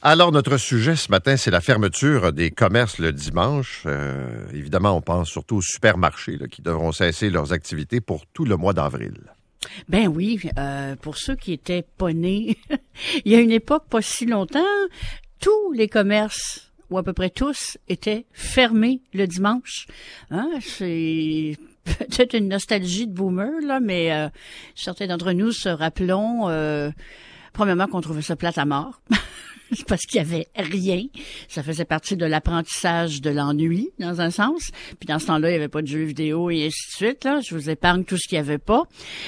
Alors, notre sujet ce matin, c'est la fermeture des commerces le dimanche. Évidemment, on pense surtout aux supermarchés là, qui devront cesser leurs activités pour tout le mois d'avril. Ben oui, pour ceux qui étaient pas nés, il y a une époque pas si longtemps, tous les commerces, ou à peu près tous, étaient fermés le dimanche. Hein? C'est peut-être une nostalgie de boomer, là, mais certains d'entre nous se rappelons, premièrement, qu'on trouvait ça plate à mort. Parce qu'il y avait rien. Ça faisait partie de l'apprentissage de l'ennui, dans un sens. Puis dans ce temps-là, il y avait pas de jeux vidéo et ainsi de suite, là. Je vous épargne tout ce qu'il y avait pas.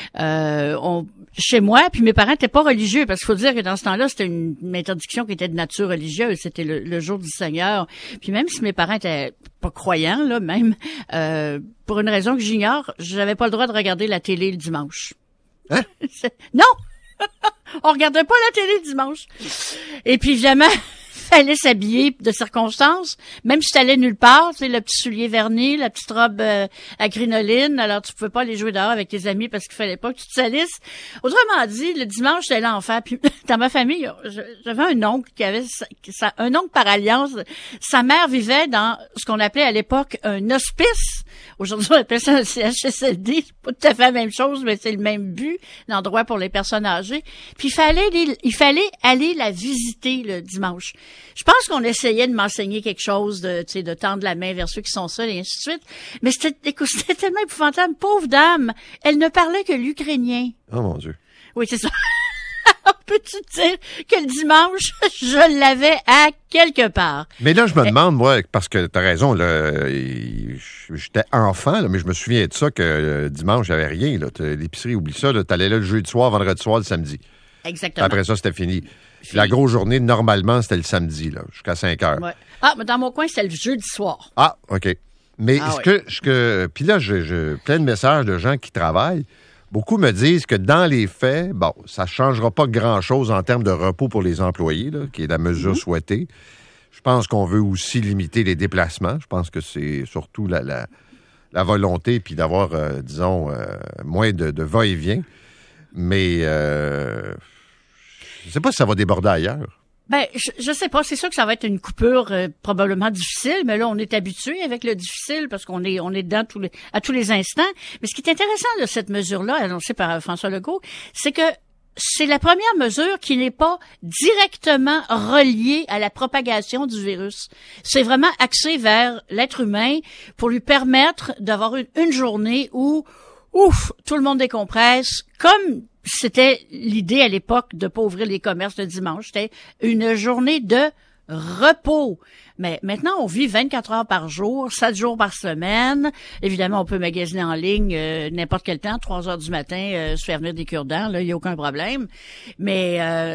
Chez moi, puis mes parents étaient pas religieux, parce qu'il faut dire que dans ce temps-là, c'était une interdiction qui était de nature religieuse. C'était le jour du Seigneur. Puis même si mes parents étaient pas croyants, là, même, pour une raison que j'ignore, j'avais pas le droit de regarder la télé le dimanche. Hein? Non! On regardait pas la télé dimanche. Et puis, évidemment, fallait s'habiller de circonstances. Même si t'allais nulle part, tu sais, le petit soulier verni, la petite robe à crinoline. Alors, tu pouvais pas aller jouer dehors avec tes amis parce qu'il fallait pas que tu te salisses. Autrement dit, le dimanche, c'était l'enfer. Puis, dans ma famille, j'avais un oncle qui avait un oncle par alliance. Sa mère vivait dans ce qu'on appelait à l'époque un hospice. Aujourd'hui, on appelle ça un CHSLD. C'est pas tout à fait la même chose, mais c'est le même but, l'endroit pour les personnes âgées. Puis il fallait aller la visiter le dimanche. Je pense qu'on essayait de m'enseigner quelque chose, de tendre la main vers ceux qui sont seuls et ainsi de suite. Mais c'était tellement épouvantable. Pauvre dame, elle ne parlait que l'ukrainien. Oh mon Dieu. Oui, c'est ça. Peux-tu dire que le dimanche, je l'avais à quelque part? Mais là, je me demande, moi, parce que t'as raison, là, j'étais enfant, là, mais je me souviens de ça que dimanche, j'avais rien. Là, l'épicerie, oublie ça, là, t'allais là le jeudi soir, vendredi soir, le samedi. Exactement. Après ça, c'était fini. La grosse journée, normalement, c'était le samedi, là, jusqu'à 5 heures. Ouais. Ah, mais dans mon coin, c'était le jeudi soir. Ah, OK. Mais puis là, j'ai plein de messages de gens qui travaillent. Beaucoup me disent que dans les faits, bon, ça ne changera pas grand-chose en termes de repos pour les employés, là, qui est la mesure souhaitée. Je pense qu'on veut aussi limiter les déplacements. Je pense que c'est surtout la volonté, puis d'avoir, moins de va-et-vient. Mais je ne sais pas si ça va déborder ailleurs. Ben, je sais pas. C'est sûr que ça va être une coupure probablement difficile, mais là, on est habitué avec le difficile parce qu'on est dedans à tous les instants. Mais ce qui est intéressant de cette mesure-là, annoncée par François Legault, c'est que c'est la première mesure qui n'est pas directement reliée à la propagation du virus. C'est vraiment axé vers l'être humain pour lui permettre d'avoir une journée où, tout le monde décompresse, comme c'était l'idée à l'époque de pas ouvrir les commerces le dimanche. C'était une journée de repos. Mais maintenant, on vit 24 heures par jour, 7 jours par semaine. Évidemment, on peut magasiner en ligne n'importe quel temps, 3 heures du matin, se faire venir des cure-dents, là, il n'y a aucun problème. Mais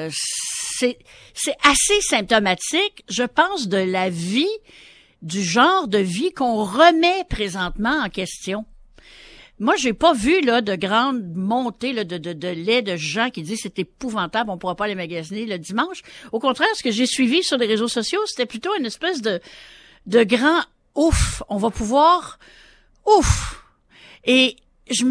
c'est assez symptomatique, je pense, de la vie, du genre de vie qu'on remet présentement en question. Moi, j'ai pas vu là de grandes montées là, de lait de gens qui disent c'est épouvantable, on pourra pas aller magasiner le dimanche. Au contraire, ce que j'ai suivi sur les réseaux sociaux, c'était plutôt une espèce de grand ouf. On va pouvoir ouf. Et je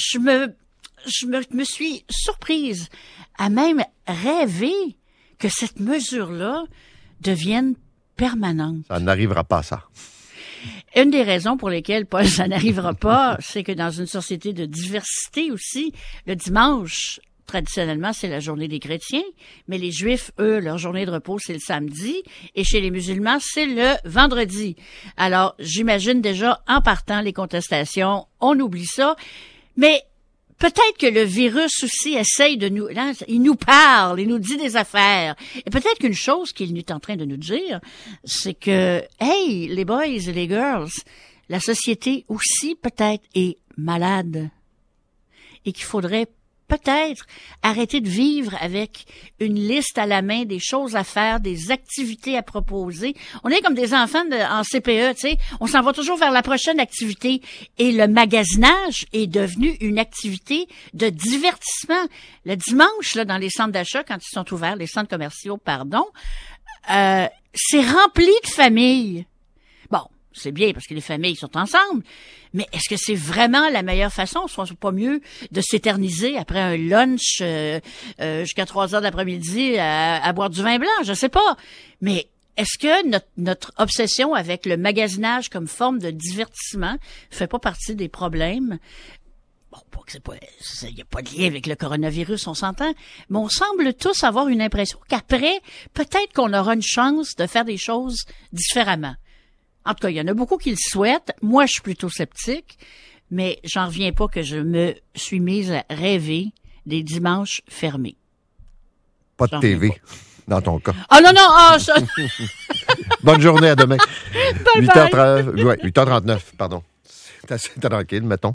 me suis surprise à même rêver que cette mesure-là devienne permanente. Ça n'arrivera pas, ça. Une des raisons pour lesquelles, Paul, ça n'arrivera pas, c'est que dans une société de diversité aussi, le dimanche, traditionnellement, c'est la journée des chrétiens, mais les Juifs, eux, leur journée de repos, c'est le samedi, et chez les musulmans, c'est le vendredi. Alors, j'imagine déjà, en partant, les contestations, on oublie ça, mais peut-être que le virus aussi essaye de nous... Là, il nous parle, il nous dit des affaires. Et peut-être qu'une chose qu'il est en train de nous dire, c'est que, hey, les boys et les girls, la société aussi peut-être est malade. Et qu'il faudrait peut-être arrêter de vivre avec une liste à la main des choses à faire, des activités à proposer. On est comme des enfants en CPE, tu sais. On s'en va toujours vers la prochaine activité. Et le magasinage est devenu une activité de divertissement. Le dimanche, là, dans les centres d'achat, quand ils sont ouverts, les centres commerciaux, c'est rempli de familles. Bon, c'est bien parce que les familles sont ensemble, mais est-ce que c'est vraiment la meilleure façon? Soit pas mieux de s'éterniser après un lunch jusqu'à 3 heures de l'après-midi à boire du vin blanc? Je sais pas. Mais est-ce que notre obsession avec le magasinage comme forme de divertissement fait pas partie des problèmes? Bon, pas que il n'y a pas de lien avec le coronavirus, on s'entend, mais on semble tous avoir une impression qu'après, peut-être qu'on aura une chance de faire des choses différemment. En tout cas, il y en a beaucoup qui le souhaitent. Moi, je suis plutôt sceptique, mais j'en reviens pas que je me suis mise à rêver des dimanches fermés. Pas de TV, dans ton cas. Ah non, ça... Bonne journée, à demain. Bye 8h39, pardon. C'est assez tranquille, mettons.